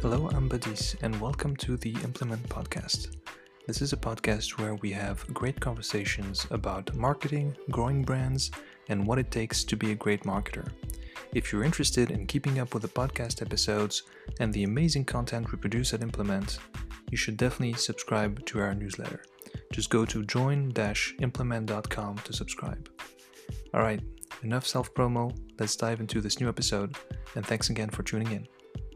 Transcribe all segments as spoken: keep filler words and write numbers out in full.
Hello, I'm Badis, and welcome to the Implement Podcast. This is a podcast where we have great conversations about marketing, growing brands, and what it takes to be a great marketer. If you're interested in keeping up with the podcast episodes and the amazing content we produce at Implement, you should definitely subscribe to our newsletter. Just go to join dash implement dot com to subscribe. Alright, enough self-promo, let's dive into this new episode, and thanks again for tuning in.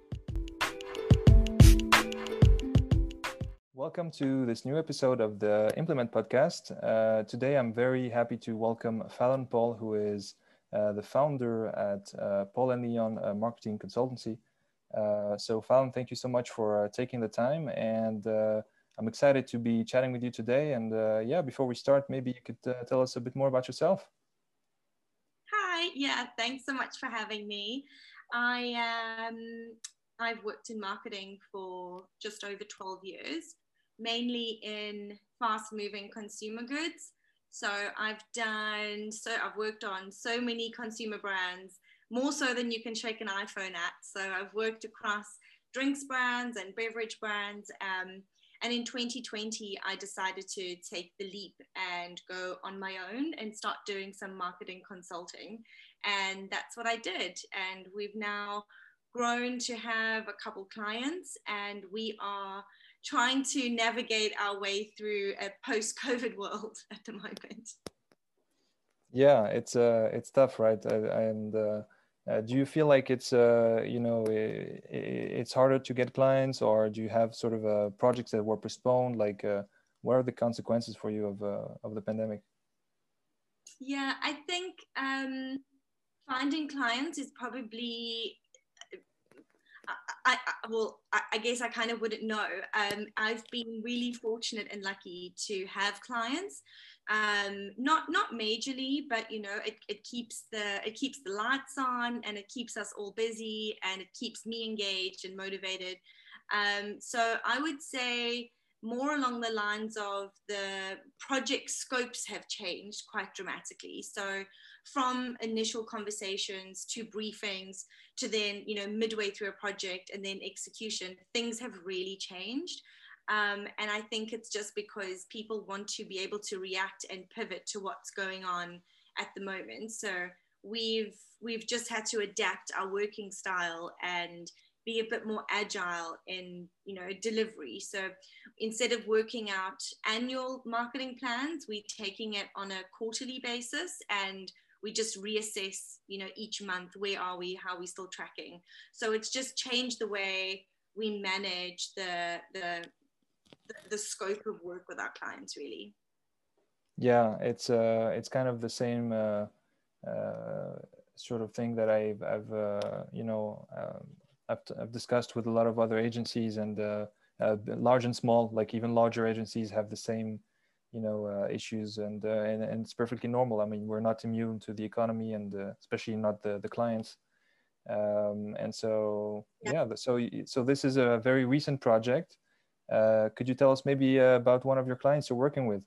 Welcome to this new episode of the Implement Podcast. Uh, today I'm very happy to welcome Fallon Paul, who is uh, the founder at uh, Paul and Leon uh, Marketing Consultancy. Uh, so Fallon, thank you so much for uh, taking the time, and uh, I'm excited to be chatting with you today. And uh, yeah, before we start, maybe you could uh, tell us a bit more about yourself. Hi, yeah, thanks so much for having me. I um, I've worked in marketing for just over twelve years, mainly in fast-moving consumer goods. So I've done, so I've worked on so many consumer brands, more so than you can shake an iPhone at. So I've worked across drinks brands and beverage brands. Um, and in twenty twenty, I decided to take the leap and go on my own and start doing some marketing consulting. And that's what I did. And we've now grown to have a couple clients, and we are trying to navigate our way through a post-COVID world at the moment. Yeah, it's uh, it's tough, right? Uh, and uh, uh, do you feel like it's uh, you know, it, it's harder to get clients, or do you have sort of uh, projects that were postponed? Like, uh, what are the consequences for you of uh, of the pandemic? Yeah, I think um, finding clients is probably I, I, well, I, I guess I kind of wouldn't know. Um, I've been really fortunate and lucky to have clients, um, not not majorly, but you know, it, it keeps the it keeps the lights on, and it keeps us all busy, and it keeps me engaged and motivated. Um, so I would say more along the lines of the project scopes have changed quite dramatically. So from initial conversations to briefings to then, you know, midway through a project and then execution, things have really changed. Um, and I think it's just because people want to be able to react and pivot to what's going on at the moment. So we've we've just had to adapt our working style and be a bit more agile in, you know, delivery. So instead of working out annual marketing plans, we're taking it on a quarterly basis, and we just reassess, you know, each month, where are we, how are we still tracking. So it's just changed the way we manage the the the, the scope of work with our clients, really. Yeah, it's uh, it's kind of the same uh, uh, sort of thing that I've I've uh, you know. Um, I've, I've discussed with a lot of other agencies, and uh, uh, large and small, like even larger agencies have the same, you know, uh, issues, and, uh, and and it's perfectly normal. I mean, we're not immune to the economy, and uh, especially not the the clients. Um, and so yeah, so so this is a very recent project. Uh, could you tell us maybe uh, about one of your clients you're working with?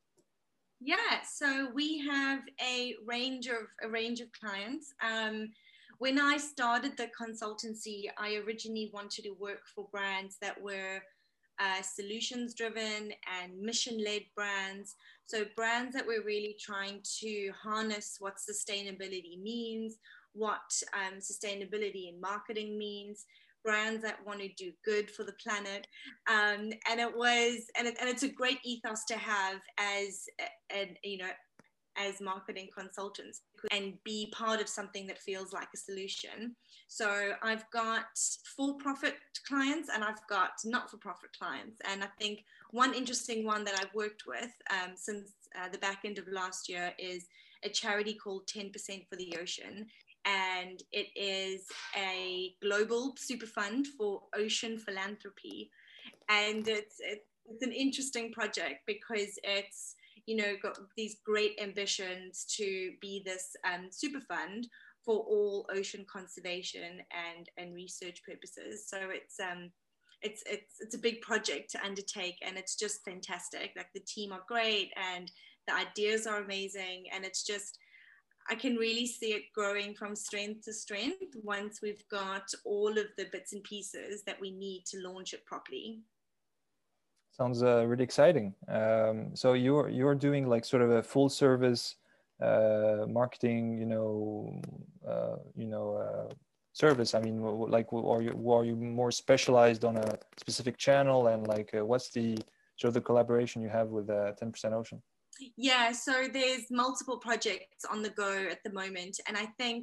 Yeah, so we have a range of a range of clients. Um, when I started the consultancy, I originally wanted to work for brands that were uh, solutions driven and mission led brands. So brands that were really trying to harness what sustainability means, what um, sustainability in marketing means, brands that want to do good for the planet. Um, and it was, and, it, and it's a great ethos to have as, and you know, as marketing consultants, and be part of something that feels like a solution. So I've got for-profit clients and I've got not-for-profit clients. And I think one interesting one that I've worked with um, since uh, the back end of last year is a charity called ten percent for the Ocean. And it is a global super fund for ocean philanthropy. And it's, it's an interesting project because it's, you know, got these great ambitions to be this um, super fund for all ocean conservation and, and research purposes. So it's um, it's it's it's a big project to undertake, and it's just fantastic. Like, the team are great, and the ideas are amazing, and it's just I can really see it growing from strength to strength once we've got all of the bits and pieces that we need to launch it properly. Sounds uh, really exciting. Um, so you're you're doing like sort of a full service uh, marketing, you know, uh, you know, uh, service. I mean, like, are you are you more specialized on a specific channel, and like, uh, what's the sort of the collaboration you have with uh, ten percent Ocean? Yeah, so there's multiple projects on the go at the moment, and I think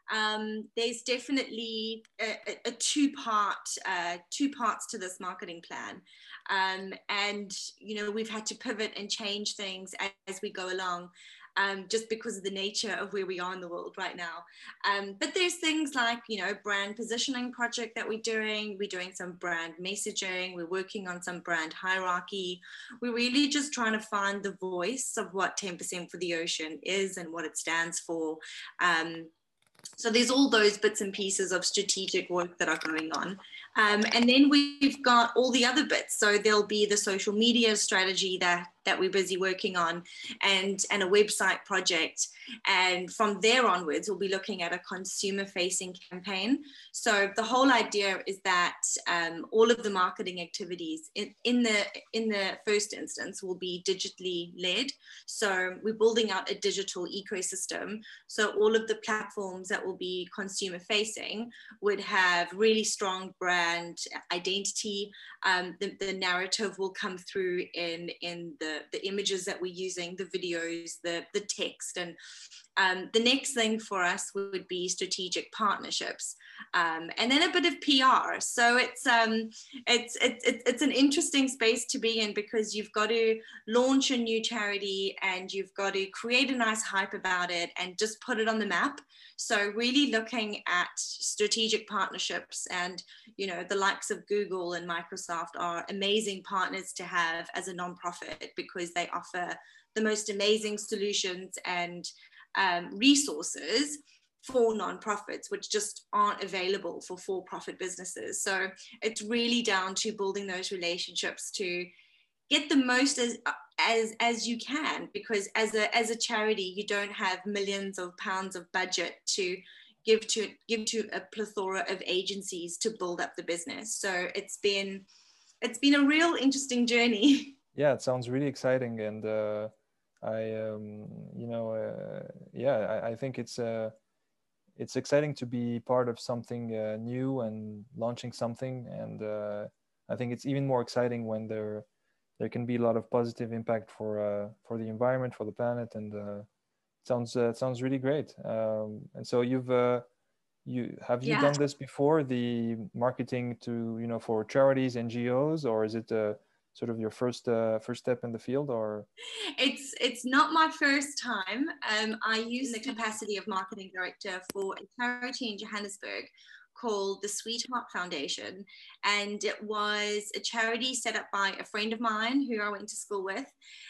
um, there's definitely a, a, a two-part, uh, two parts to this marketing plan, um, and you know we've had to pivot and change things as, as we go along. Um, just because of the nature of where we are in the world right now. Um, but there's things like, you know, brand positioning project that we're doing. We're doing some brand messaging. We're working on some brand hierarchy. We're really just trying to find the voice of what ten percent for the Ocean is and what it stands for. Um, so there's all those bits and pieces of strategic work that are going on. Um, and then we've got all the other bits. So there'll be the social media strategy that, that we're busy working on, and, and a website project. And from there onwards, we'll be looking at a consumer-facing campaign. So the whole idea is that um, all of the marketing activities in, in, the, in the first instance will be digitally led. So we're building out a digital ecosystem. So all of the platforms that will be consumer-facing would have really strong brand identity. Um, the, the narrative will come through in, in the, the images that we're using, the videos, the, the text. And um, the next thing for us would be strategic partnerships, um, and then a bit of P R. So it's, um, it's, it's, it's an interesting space to be in, because you've got to launch a new charity and you've got to create a nice hype about it and just put it on the map. So really looking at strategic partnerships, and, you know, the likes of Google and Microsoft are amazing partners to have as a nonprofit, because they offer the most amazing solutions and um, resources for nonprofits, which just aren't available for for-profit businesses. So it's really down to building those relationships to get the most as as as you can, because as a as a charity, you don't have millions of pounds of budget to give to give to a plethora of agencies to build up the business. So it's been it's been a real interesting journey. Yeah, it sounds really exciting, and uh, I um, you know uh, yeah, I, I think it's uh, it's exciting to be part of something uh, new and launching something, and uh, I think it's even more exciting when there there can be a lot of positive impact for uh, for the environment, for the planet, and uh, it sounds uh, it sounds really great. Um, and so you've uh, you have you Yeah. done this before, the marketing to, you know, for charities, N G Os, or is it uh, sort of your first uh, first step in the field? Or it's it's not my first time. Um, I used the capacity of marketing director for a charity in Johannesburg called the Sweetheart Foundation, and it was a charity set up by a friend of mine who I went to school with,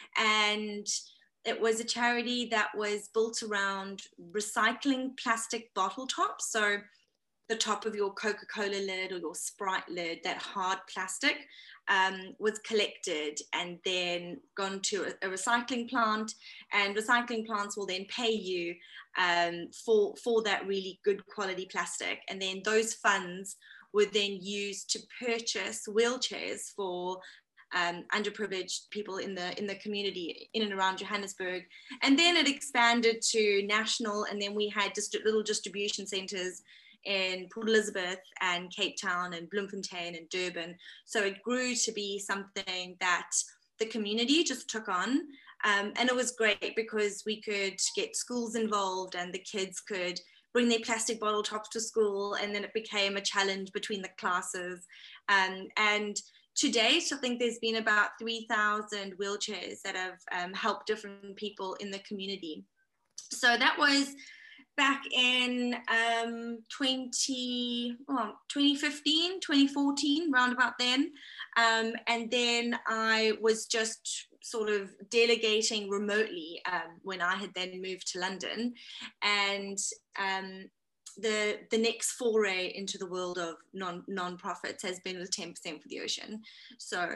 and it was a charity that was built around recycling plastic bottle tops. So the top of your Coca-Cola lid or your Sprite lid, that hard plastic, um, was collected and then gone to a, a recycling plant, and recycling plants will then pay you um, for, for that really good quality plastic. And then those funds were then used to purchase wheelchairs for Um, underprivileged people in the in the community in and around Johannesburg. And then it expanded to national, and then we had just little distribution centres in Port Elizabeth and Cape Town and Bloemfontein and Durban. So it grew to be something that the community just took on. Um, and it was great because we could get schools involved, and the kids could bring their plastic bottle tops to school, and then it became a challenge between the classes. Um, and to date, I think there's been about three thousand wheelchairs that have um, helped different people in the community. So that was back in um, twenty, oh, twenty fifteen, twenty fourteen, round about then. Um, and then I was just sort of delegating remotely um, when I had then moved to London. And um, the the next foray into the world of non non-profits has been with ten percent for the Ocean. So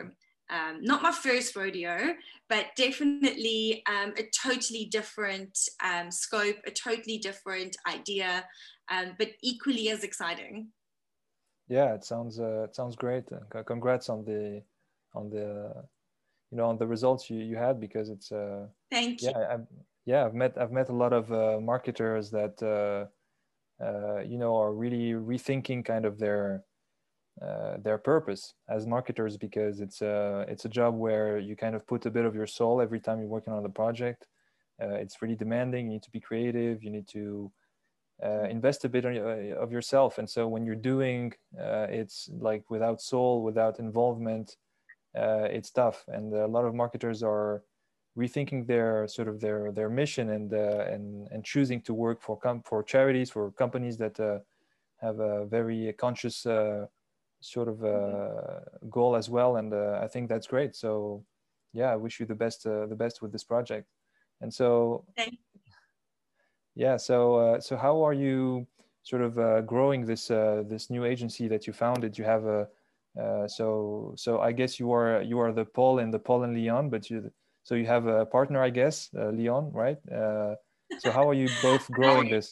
Um, not my first rodeo, but definitely um, a totally different um, scope, a totally different idea, um, but equally as exciting. Yeah, it sounds uh, it sounds great. Uh, congrats on the on the you know on the results you, you had, because it's uh Thank you. yeah I've, yeah I've met I've met a lot of uh, marketers that uh, uh, you know are really rethinking kind of their uh, their purpose as marketers, because it's a it's a job where you kind of put a bit of your soul every time you're working on the project. Uh, it's really demanding. You need to be creative. You need to uh, invest a bit on, uh, of yourself. And so when you're doing uh, it's like without soul, without involvement, uh, it's tough. And a lot of marketers are rethinking their sort of their their mission, and uh, and and choosing to work for com- for charities, for companies that uh, have a very conscious uh, sort of uh, goal as well. And uh, I think that's great. So yeah, I wish you the best uh, the best with this project. And so Thank yeah, so uh, so how are you sort of uh, growing this uh, this new agency that you founded? You have a uh, so so I guess you are you are the Paul and the Paul and Leon, but you so you have a partner, I guess, uh, Leon, right? Uh, so how are you both growing I, this?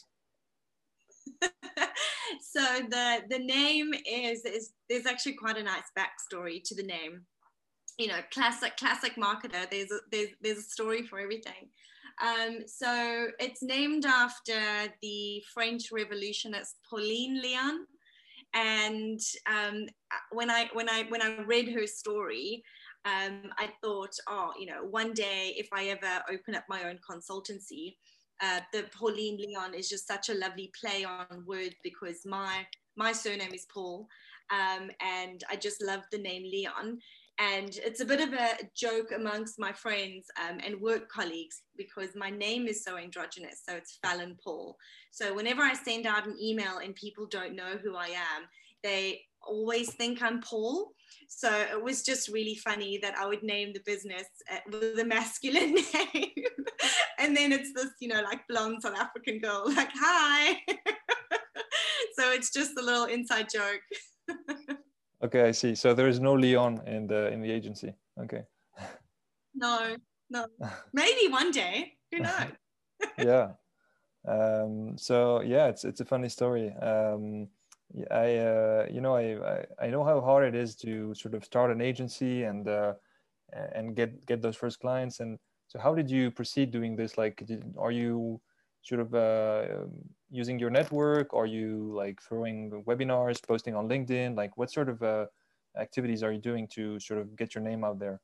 so the the name is is there's actually quite a nice backstory to the name. You know, classic classic marketer. There's a, there's there's a story for everything. Um, so it's named after the French revolutionist Pauline Leon. And um, when I when I when I read her story, um, I thought, oh, you know, one day if I ever open up my own consultancy, uh, the Pauline Leon is just such a lovely play on words, because my my surname is Paul, um, and I just love the name Leon. And it's a bit of a joke amongst my friends um, and work colleagues, because my name is so androgynous. So it's Fallon Paul. So whenever I send out an email and people don't know who I am, they always think I'm Paul. So it was just really funny that I would name the business with a masculine name. And then it's this, you know, like blonde South African girl, like, hi. So it's just a little inside joke. Okay, I see. So there is no Leon in the in the agency. Okay. No, no. Maybe one day. Who knows? Yeah. Um, so yeah, it's it's a funny story. Um, I uh, you know I, I I know how hard it is to sort of start an agency and uh, and get get those first clients. And so how did you proceed doing this? Like, did, are you sort of uh, um, using your network? Are you like throwing webinars, posting on LinkedIn? Like, what sort of uh, activities are you doing to sort of get your name out there?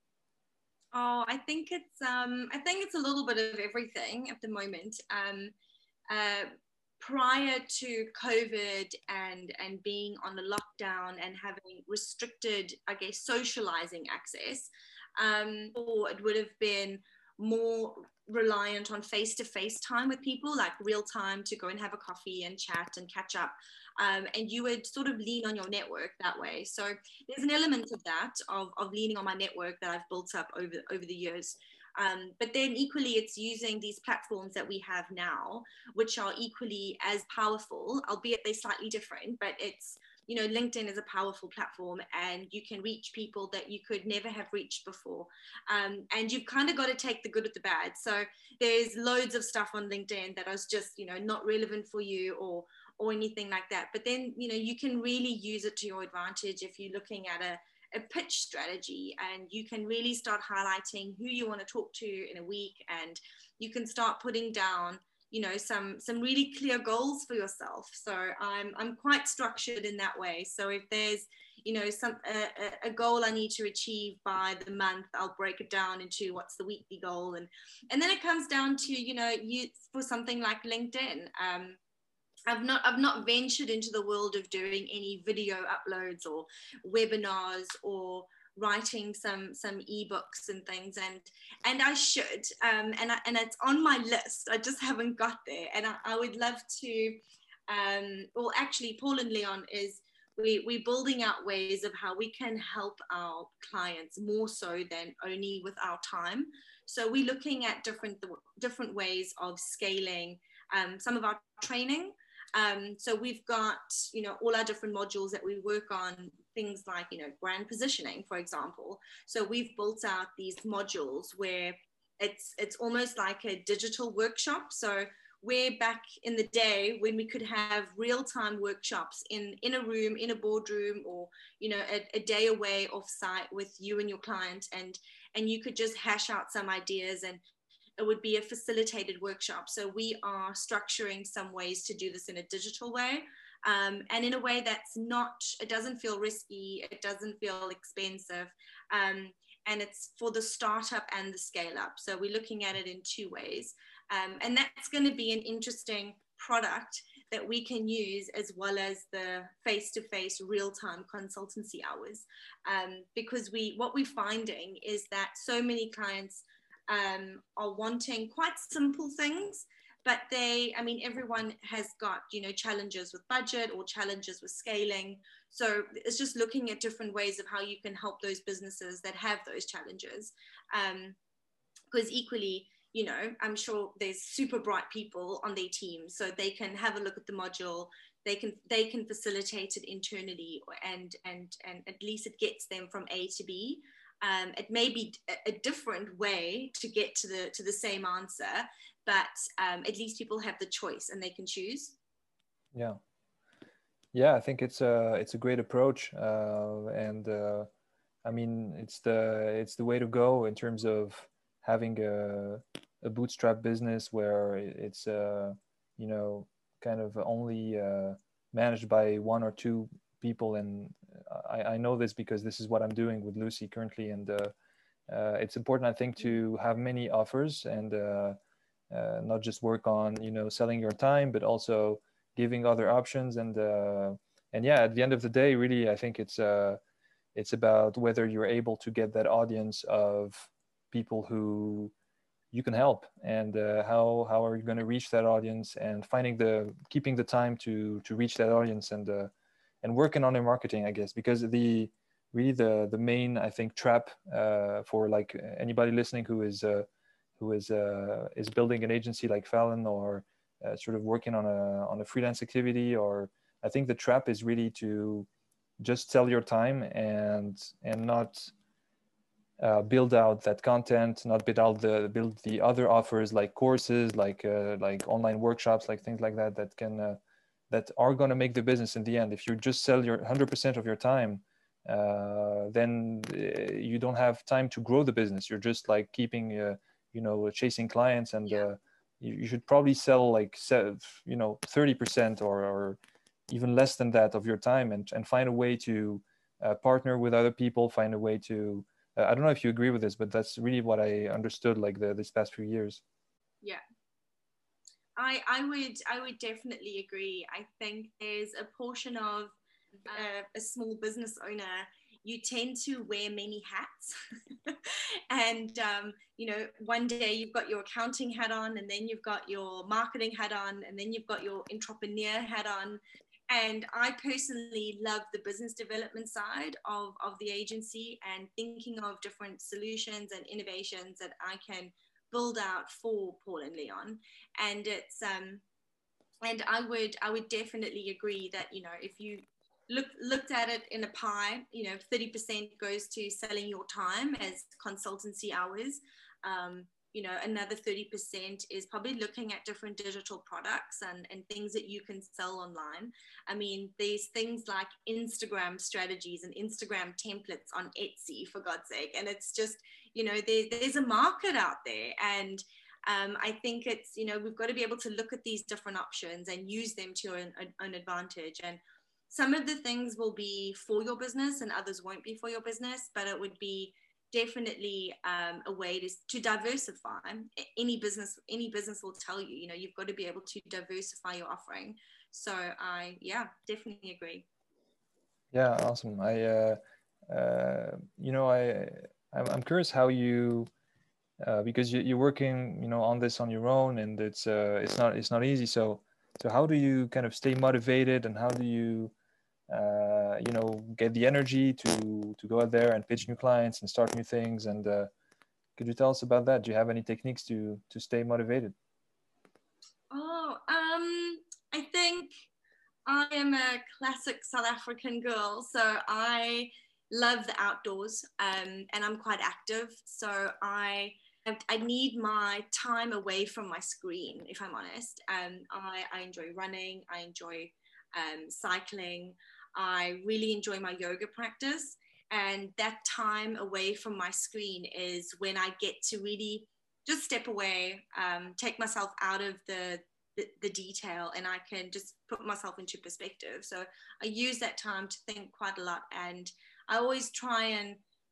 Oh, I think it's um, I think it's a little bit of everything at the moment. Um, uh, prior to COVID and and being on the lockdown and having restricted, I guess, socializing access, um, or it would have been more reliant on face-to-face time with people, like real time to go and have a coffee and chat and catch up. Um, and you would sort of lean on your network that way. So there's an element of that, of, of leaning on my network that I've built up over, over the years. Um, but then equally, it's using these platforms that we have now, which are equally as powerful, albeit they're slightly different, but it's, you know, LinkedIn is a powerful platform and you can reach people that you could never have reached before. Um, and you've kind of got to take the good with the bad. So there's loads of stuff on LinkedIn that is just, you know, not relevant for you or, or anything like that. But then, you know, you can really use it to your advantage if you're looking at a, a pitch strategy, and you can really start highlighting who you want to talk to in a week, and you can start putting down, you know, some some really clear goals for yourself. So i'm i'm quite structured in that way. So if there's, you know, some a, a goal I need to achieve by the month, I'll break it down into what's the weekly goal, and and then it comes down to, you know, you for something like LinkedIn. um I've not I've not ventured into the world of doing any video uploads or webinars or writing some some ebooks and things, and and I should, um, and I, and it's on my list. I just haven't got there, and I, I would love to. Um, well, actually, Paul and Leon is we we're building out ways of how we can help our clients more so than only with our time. So we're looking at different different ways of scaling um, some of our training. Um, so we've got, you know, all our different modules that we work on, things like, you know, brand positioning, for example. So we've built out these modules where it's it's almost like a digital workshop. So where back in the day when we could have real-time workshops in in a room, in a boardroom, or you know a, a day away off site with you and your client, and and you could just hash out some ideas, and it would be a facilitated workshop. So we are structuring some ways to do this in a digital way, um, and in a way that's not, it doesn't feel risky, it doesn't feel expensive, um, and it's for the startup and the scale up. So we're looking at it in two ways. Um, and that's going to be an interesting product that we can use, as well as the face-to-face real-time consultancy hours. Um, because we, what we're finding is that so many clients um, are wanting quite simple things, but they, I mean, everyone has got, you know, challenges with budget or challenges with scaling. So it's just looking at different ways of how you can help those businesses that have those challenges. Um, because equally, you know, I'm sure there's super bright people on their team, so they can have a look at the module. They can they can facilitate it internally, and and and at least it gets them from A to B. Um, it may be a, a different way to get to the to the same answer, but um, at least people have the choice and they can choose. Yeah, yeah, I think it's a it's a great approach, uh, and uh, I mean it's the it's the way to go in terms of having a, a bootstrap business where it's uh, you know kind of only uh, managed by one or two people. And I, I know this because this is what I'm doing with Lucy currently, and uh, uh, it's important, I think, to have many offers, and uh, uh, not just work on you know selling your time, but also giving other options. And uh, and yeah, at the end of the day, really, I think it's uh, it's about whether you're able to get that audience of people who you can help, and uh, how how are you going to reach that audience, and finding the keeping the time to to reach that audience, and uh, and working on their marketing, I guess, because the really the the main, I think, trap uh, for like anybody listening who is uh, who is uh, is building an agency like Fallon, or uh, sort of working on a on a freelance activity, or I think the trap is really to just sell your time, and and not uh, build out that content, not build out the build the other offers like courses, like uh, like online workshops, like things like that that can uh, that are going to make the business in the end. If you just sell your one hundred percent of your time, uh, then uh, you don't have time to grow the business. You're just like keeping uh, you know chasing clients, and Yeah. uh, you, you should probably sell like you know thirty percent or, or even less than that of your time, and, and find a way to uh, partner with other people, find a way to uh, I don't know if you agree with this, but that's really what I understood like the this past few years. Yeah. I, I would I would definitely agree. I think there's a portion of uh, a small business owner, you tend to wear many hats. And um, you know, one day you've got your accounting hat on, and then you've got your marketing hat on, and then you've got your entrepreneur hat on. And I personally love the business development side of, of the agency, and thinking of different solutions and innovations that I can build out for Paul and Leon. And it's um and I would I would definitely agree that, you know, if you look looked at it in a pie, you know, thirty percent goes to selling your time as consultancy hours. Um, you know, another thirty percent is probably looking at different digital products and, and things that you can sell online. I mean, there's things like Instagram strategies and Instagram templates on Etsy, for God's sake. And it's just, you know, there, there's a market out there. And um, I think it's, you know, we've got to be able to look at these different options and use them to an, an advantage. And some of the things will be for your business and others won't be for your business, but it would be definitely um, a way to, to diversify. Any business, any business will tell you, you know, you've got to be able to diversify your offering. So I, yeah, definitely agree. Yeah, awesome. I, uh, uh, you know, I, I'm curious how you, uh, because you, you're working, you know, on this on your own, and it's, uh, it's not, it's not easy. So, so how do you kind of stay motivated, and how do you, uh, you know, get the energy to to go out there and pitch new clients and start new things? And uh, could you tell us about that? Do you have any techniques to to stay motivated? Oh, um, I think am a classic South African girl, so I love the outdoors, um, and I'm quite active. So I I need my time away from my screen, if I'm honest. Um, I, I enjoy running. I enjoy um, cycling. I really enjoy my yoga practice. And that time away from my screen is when I get to really just step away, um, take myself out of the, the, the detail, and I can just put myself into perspective. So I use that time to think quite a lot. And I always try and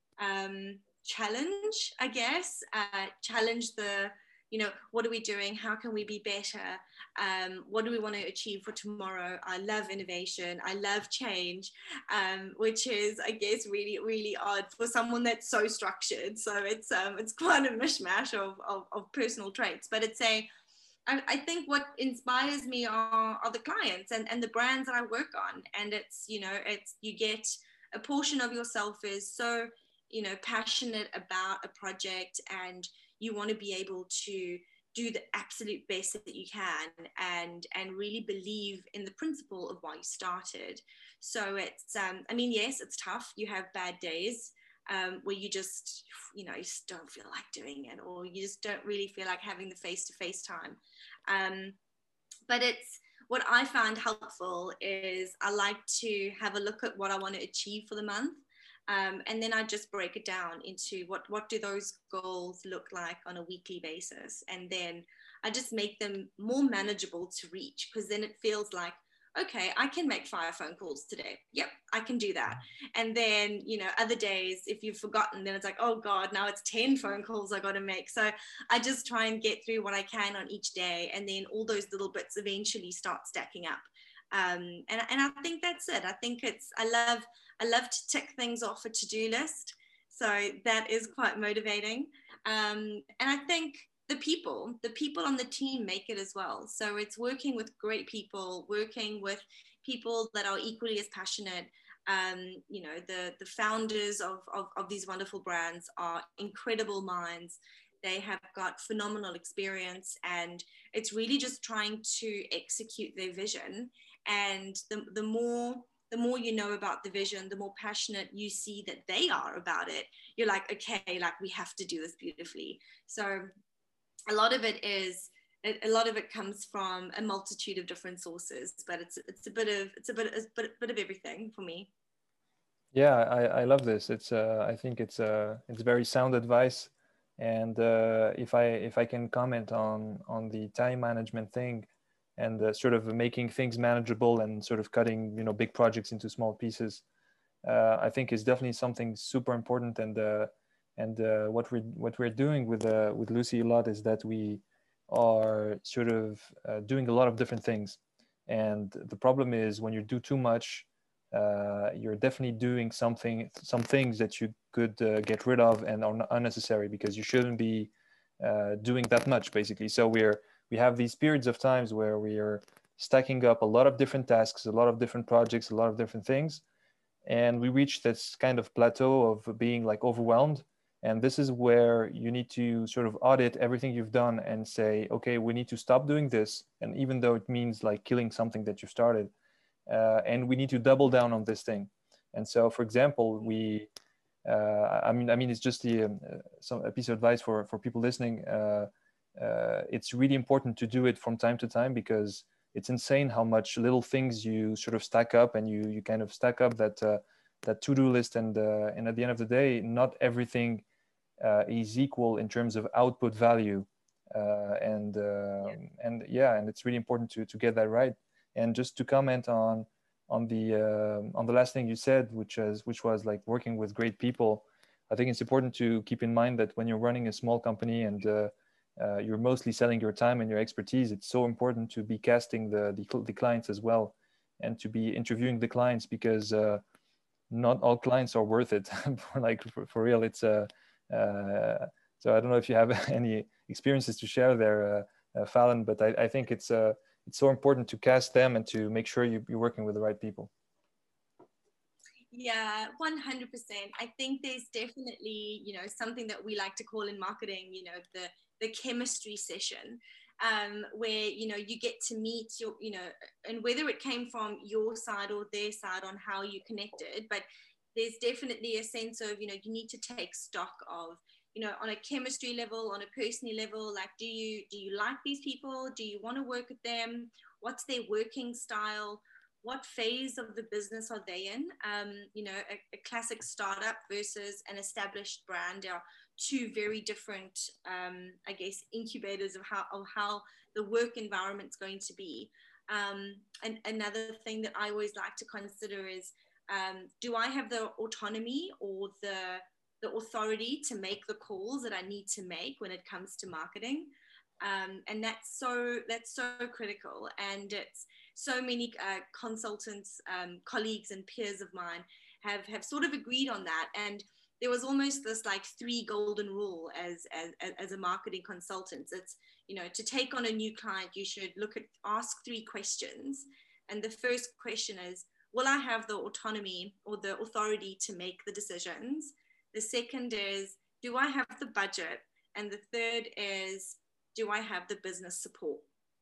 um, challenge, I guess, uh, challenge the, you know, what are we doing? How can we be better? Um, what do we want to achieve for tomorrow? I love innovation. I love change, um, which is, I guess, really, really odd for someone that's so structured. So it's um, it's quite a mishmash of, of, of personal traits. But it's a, I, I think what inspires me are, are the clients and, and the brands that I work on. And it's, you know, it's, you get a portion of yourself is so, you know, passionate about a project, and you want to be able to do the absolute best that you can, and and really believe in the principle of why you started. So it's um I mean, yes, it's tough. You have bad days um where you just, you know, you just don't feel like doing it, or you just don't really feel like having the face-to-face time. um but it's, what I find helpful is I like to have a look at what I want to achieve for the month. Um, and then I just break it down into what, what do those goals look like on a weekly basis. And then I just make them more manageable to reach, because then it feels like, okay, I can make five phone calls today. Yep, I can do that. And then, you know, other days, if you've forgotten, then it's like, oh God, now it's ten phone calls I got to make. So I just try and get through what I can on each day. And then all those little bits eventually start stacking up. Um, and, and I think that's it. I think it's, I love, I love to tick things off a to-do list. So that is quite motivating. Um, and I think the people, the people on the team make it as well. So it's working with great people, working with people that are equally as passionate. Um, you know, the, the founders of, of, of these wonderful brands are incredible minds. They have got phenomenal experience, and it's really just trying to execute their vision. And the, the more the more you know about the vision, the more passionate you see that they are about it. You're like, okay, like we have to do this beautifully. So a lot of it is, a lot of it comes from a multitude of different sources, but it's it's a bit of it's a bit it's a bit, bit of everything for me. Yeah, I, I love this. It's uh, I think it's uh, it's very sound advice. And uh, if I if I can comment on on the time management thing, and uh, sort of making things manageable and sort of cutting, you know, big projects into small pieces, uh, I think is definitely something super important. And uh, and uh, what we're what we're doing with uh, with Lucy a lot is that we are sort of uh, doing a lot of different things. And the problem is when you do too much, uh, you're definitely doing something some things that you could uh, get rid of and are unnecessary, because you shouldn't be uh, doing that much, basically. So we're we have these periods of times where we are stacking up a lot of different tasks, a lot of different projects, a lot of different things, and we reach this kind of plateau of being like overwhelmed. And this is where you need to sort of audit everything you've done and say, okay, we need to stop doing this, and even though it means like killing something that you started, uh, and we need to double down on this thing. And so, for example, we uh, I mean, I mean, it's just the um, uh, some a piece of advice for for people listening. Uh, uh, it's really important to do it from time to time, because it's insane how much little things you sort of stack up, and you you kind of stack up that uh, that to-do list. And uh, and at the end of the day, not everything uh, is equal in terms of output value. Uh, and uh, Yeah. and yeah, and it's really important to to get that right. And just to comment on on the uh, on the last thing you said, which is which was like working with great people. I think it's important to keep in mind that when you're running a small company and uh, uh, you're mostly selling your time and your expertise, it's so important to be casting the the, the clients as well, and to be interviewing the clients, because uh, not all clients are worth it. Like for, for real, it's uh, uh, so I don't know if you have any experiences to share there, uh, uh, Fallon, but I, I think it's uh, it's so important to cast them and to make sure you, you're working with the right people. Yeah, one hundred percent. I think there's definitely, you know, something that we like to call in marketing, you know, the the chemistry session. um, where, you know, you get to meet your, you know, and whether it came from your side or their side on how you connected, but there's definitely a sense of, you know, you need to take stock of, you know, on a chemistry level, on a personal level, like, do you, do you like these people? Do you want to work with them? What's their working style? What phase of the business are they in? Um, you know, a, a classic startup versus an established brand are two very different, um, I guess, incubators of how, of how the work environment's going to be. Um, and another thing that I always like to consider is, um, do I have the autonomy or the, the authority to make the calls that I need to make when it comes to marketing? Um, and that's so, that's so critical. And it's so many uh, consultants, um, colleagues and peers of mine have, have sort of agreed on that. And there was almost this like three golden rule as, as, as a marketing consultant. It's, you know, to take on a new client, you should look at, ask three questions. And the first question is, will I have the autonomy or the authority to make the decisions? The second is, do I have the budget? And the third is, do I have the business support?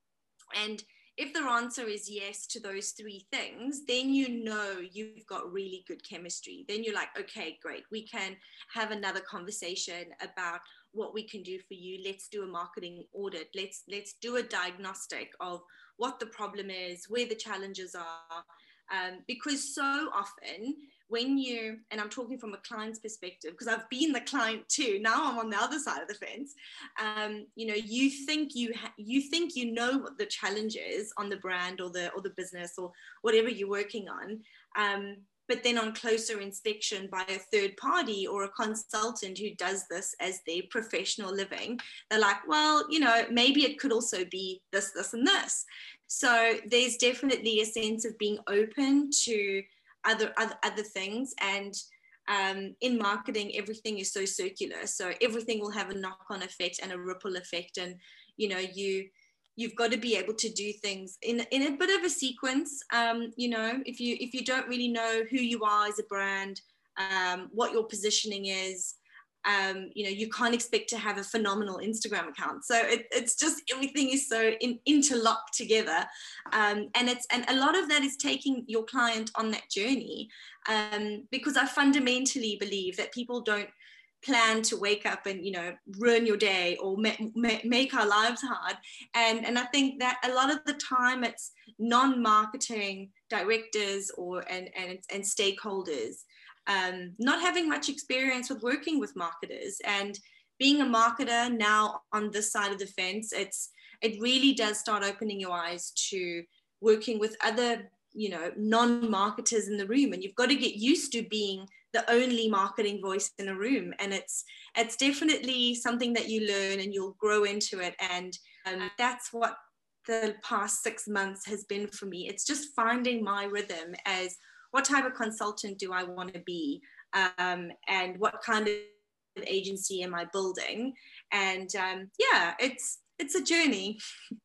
And if the answer is yes to those three things, then you know you've got really good chemistry. Then you're like, okay, great. We can have another conversation about what we can do for you. Let's do a marketing audit. Let's, let's do a diagnostic of what the problem is, where the challenges are. Um, because so often when you, and I'm talking from a client's perspective, because I've been the client too, now I'm on the other side of the fence, um, you know, you think you, ha- you think you know what the challenge is on the brand or the, or the business or whatever you're working on. Um, but then on closer inspection by a third party or a consultant who does this as their professional living, they're like, well, you know, maybe it could also be this, this, and this. So there's definitely a sense of being open to other other, other things. And um, in marketing, everything is so circular. So everything will have a knock-on effect and a ripple effect. And, you know, you, you've got to be able to do things in, in a bit of a sequence. Um, you know, if you, if you don't really know who you are as a brand, um, what your positioning is, Um, you know, you can't expect to have a phenomenal Instagram account. So it, it's just, everything is so in, interlocked together. Um, and it's, and a lot of that is taking your client on that journey. Um, because I fundamentally believe that people don't plan to wake up and, you know, ruin your day or ma- ma- make our lives hard. And, and I think that a lot of the time it's non-marketing directors or, and, and, and stakeholders Um, not having much experience with working with marketers. And being a marketer now on this side of the fence, it's it really does start opening your eyes to working with other, you know, non-marketers in the room. And you've got to get used to being the only marketing voice in a room. And it's it's definitely something that you learn and you'll grow into it. And um, that's what the past six months has been for me. It's just finding my rhythm as what type of consultant do I want to be, um, and what kind of agency am I building? And um, yeah, it's it's a journey.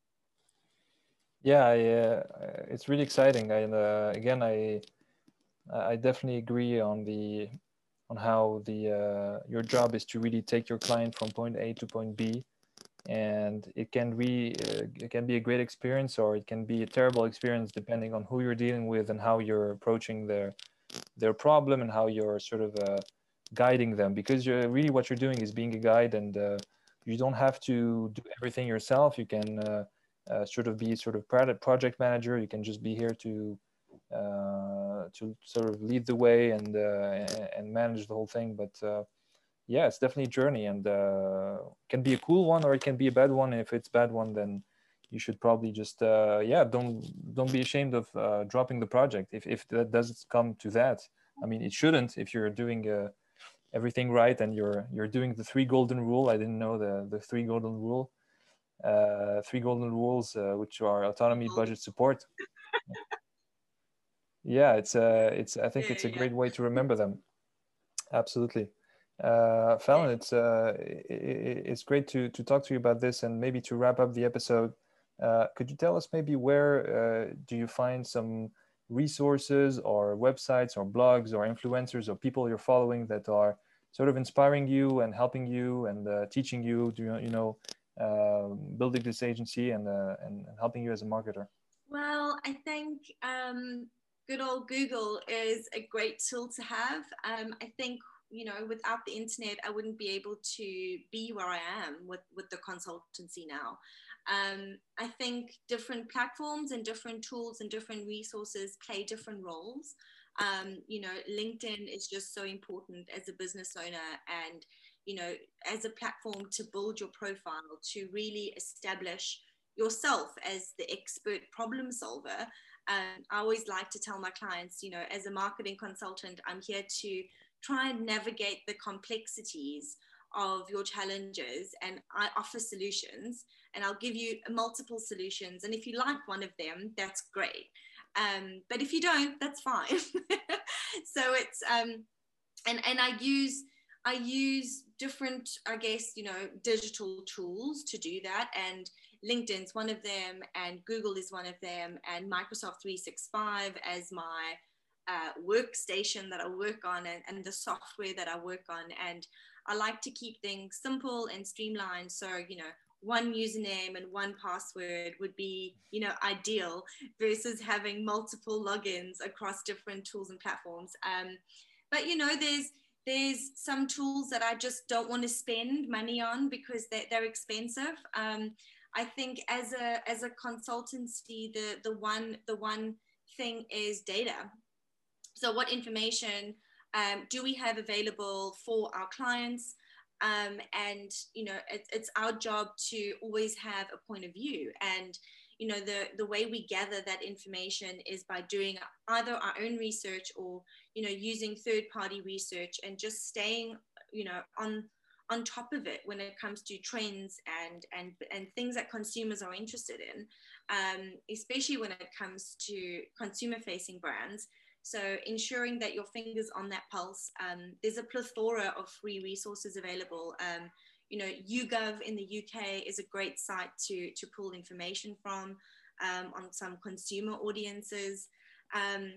Yeah, I, uh, it's really exciting. And uh, again, I I definitely agree on the on how the uh, your job is to really take your client from point A to point B, and it can be uh, it can be a great experience or it can be a terrible experience depending on who you're dealing with and how you're approaching their their problem and how you're sort of uh, guiding them, because you're really what you're doing is being a guide, and uh, you don't have to do everything yourself. You can uh, uh, sort of be sort of project manager. You can just be here to uh, to sort of lead the way and uh, and manage the whole thing. But uh, yeah, it's definitely a journey, and uh, can be a cool one or it can be a bad one. And if it's a bad one, then you should probably just uh, yeah, don't don't be ashamed of uh, dropping the project if if that does come to that. I mean, it shouldn't if you're doing uh, everything right and you're you're doing the three golden rule. I didn't know the the three golden rule, uh, three golden rules, uh, which are autonomy, budget, support. Yeah, it's uh, it's I think Yeah, it's a yeah. great way to remember them. Absolutely. Uh, Fallon, it's uh, it, it's great to to talk to you about this, and maybe to wrap up the episode. Uh, could you tell us maybe where uh, do you find some resources or websites or blogs or influencers or people you're following that are sort of inspiring you and helping you and uh, teaching you, do you, you know, uh, building this agency and, uh, and helping you as a marketer? Well, I think um, good old Google is a great tool to have. Um, I think, you know, without the internet, I wouldn't be able to be where I am with, with the consultancy now. Um, I think different platforms and different tools and different resources play different roles. Um, you know, LinkedIn is just so important as a business owner and, you know, as a platform to build your profile, to really establish yourself as the expert problem solver. Um, I always like to tell my clients, you know, as a marketing consultant, I'm here to try and navigate the complexities of your challenges, and I offer solutions, and I'll give you multiple solutions. And if you like one of them, that's great. Um, but if you don't, that's fine. So it's, um, and, and I use, I use different, I guess, you know, digital tools to do that. And LinkedIn's one of them, and Google is one of them, and Microsoft three sixty-five as my uh, workstation that I work on, and, and the software that I work on. And I like to keep things simple and streamlined. So, you know, one username and one password would be, you know, ideal versus having multiple logins across different tools and platforms. Um, but, you know, there's, there's some tools that I just don't want to spend money on because they're, they're expensive. Um, I think as a as a consultancy, the the one the one thing is data. So what information um, do we have available for our clients? Um, and you know, it, it's our job to always have a point of view. And you know, the the way we gather that information is by doing either our own research or you know using third party research and just staying you know on on top of it when it comes to trends and and and things that consumers are interested in, um, especially when it comes to consumer facing brands. So ensuring that your finger's on that pulse. Um, there's a plethora of free resources available. Um, you know, YouGov in the U K is a great site to to pull information from um, on some consumer audiences. Um,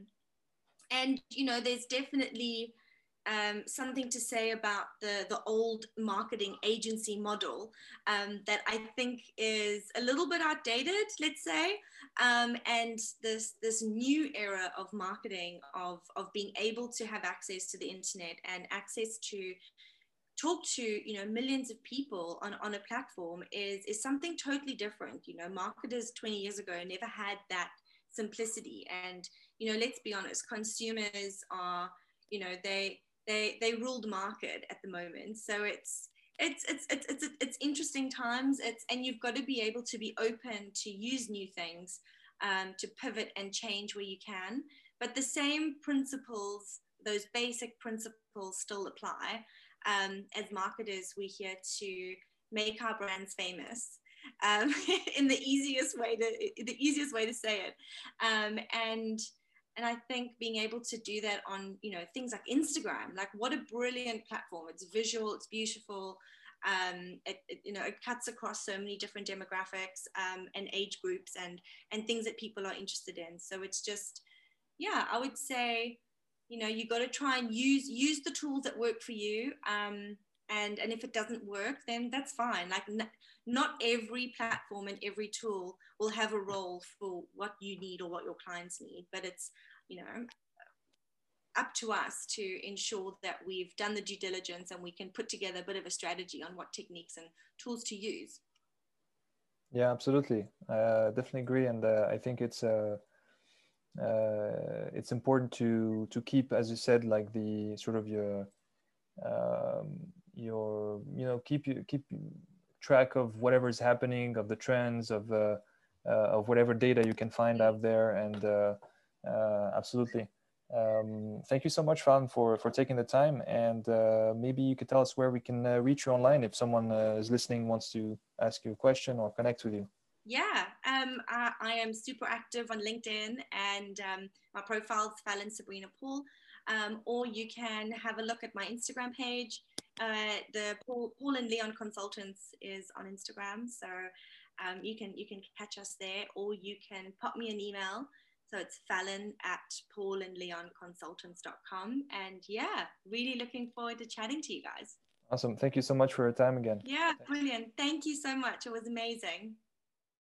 and you know, there's definitely um, something to say about the, the old marketing agency model um, that I think is a little bit outdated, let's say, um, and this, this new era of marketing, of, of being able to have access to the internet and access to talk to you know millions of people on, on a platform is, is something totally different. You know, marketers twenty years ago never had that simplicity. And, you know, let's be honest, consumers are, you know, they, they they rule the market at the moment. So it's it's it's it's it's, it's interesting times. It's and you've got to be able to be open to use new things, um, to pivot and change where you can. But the same principles, those basic principles, still apply. Um, as marketers, we're here to make our brands famous. Um, in the easiest way to the easiest way to say it, um, and and I think being able to do that on, you know, things like Instagram, like what a brilliant platform. It's visual, it's beautiful. Um, it, it, you know, it cuts across so many different demographics um, and age groups and, and things that people are interested in. So it's just, yeah, I would say, you know, you got to try and use, use the tools that work for you. Um, and, and if it doesn't work, then that's fine. Like n- not every platform and every tool will have a role for what you need or what your clients need, but it's, you know, up to us to ensure that we've done the due diligence and we can put together a bit of a strategy on what techniques and tools to use. Yeah, absolutely. Uh, definitely agree. And uh, I think it's uh, uh, it's important to to keep, as you said, like the sort of your um, your you know keep you keep track of whatever is happening, of the trends, of uh, uh, of whatever data you can find out there. And uh, uh, absolutely. Um, thank you so much, Fallon, for for taking the time. And uh, maybe you could tell us where we can uh, reach you online if someone uh, is listening, wants to ask you a question or connect with you. Yeah, um, I, I am super active on LinkedIn, and um, my profile is Fallon Sabrina Paul. Um, or you can have a look at my Instagram page. Uh, the Paul, Paul and Leon Consultants is on Instagram, so um, you can you can catch us there, or you can pop me an email. So it's Fallon at paul and leon consultants dot com. And yeah, really looking forward to chatting to you guys. Awesome. Thank you so much for your time again. Yeah, brilliant. Thank you so much. It was amazing.